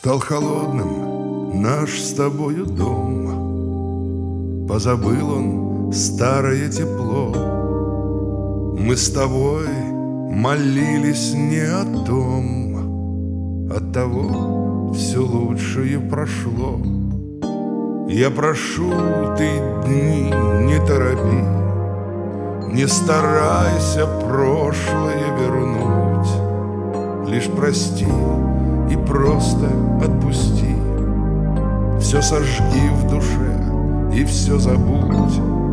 Стал холодным наш с тобою дом, позабыл он старое тепло. Мы с тобой молились не о том, оттого все лучшее прошло. Я прошу, ты дни не торопи, не старайся прошлое вернуть. Лишь прости и просто отпусти, все сожги в душе и все забудь.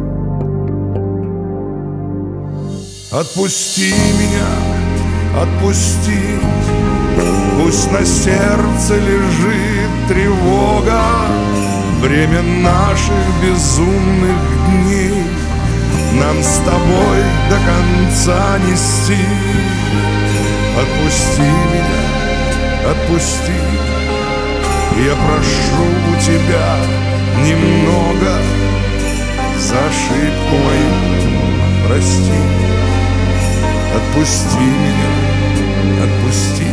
Отпусти меня, отпусти, пусть на сердце лежит тревога, бремя наших безумных дней нам с тобой до конца нести. Отпусти меня, отпусти, я прошу у тебя немного, за ошибку мою прости. Отпусти меня, отпусти.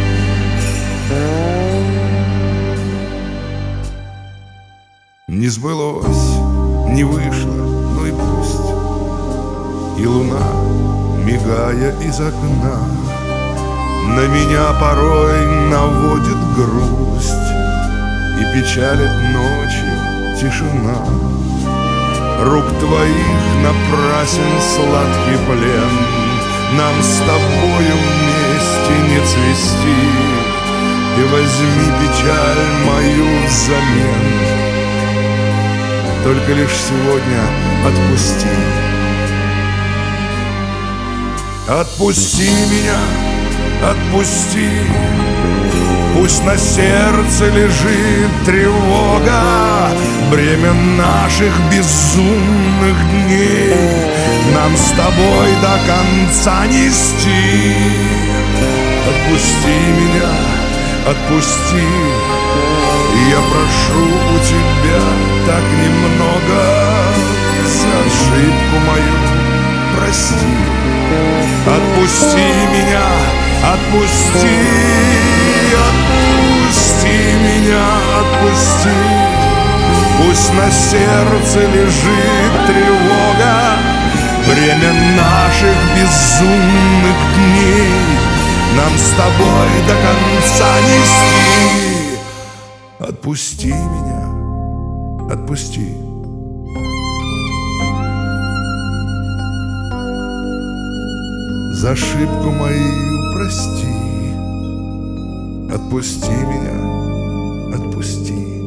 Не сбылось, не вышло, ну и пусть. И луна, мигая из окна, на меня порой наводит грусть и печалит ночью тишина. Рук твоих напрасен сладкий плен, нам с тобою вместе не цвести. Ты возьми печаль мою взамен, только лишь сегодня отпусти. Отпусти меня, отпусти, пусть на сердце лежит тревога, бремя наших безумных дней нам с тобой до конца нести. Отпусти меня, отпусти, я прошу у тебя так немного, за ошибку мою прости. Отпусти меня, отпусти, отпусти меня, отпусти, пусть на сердце лежит тревога, бремя наших безумных дней нам с тобой до конца нести. Отпусти меня, отпусти. За ошибку мою прости. Отпусти меня, отпусти.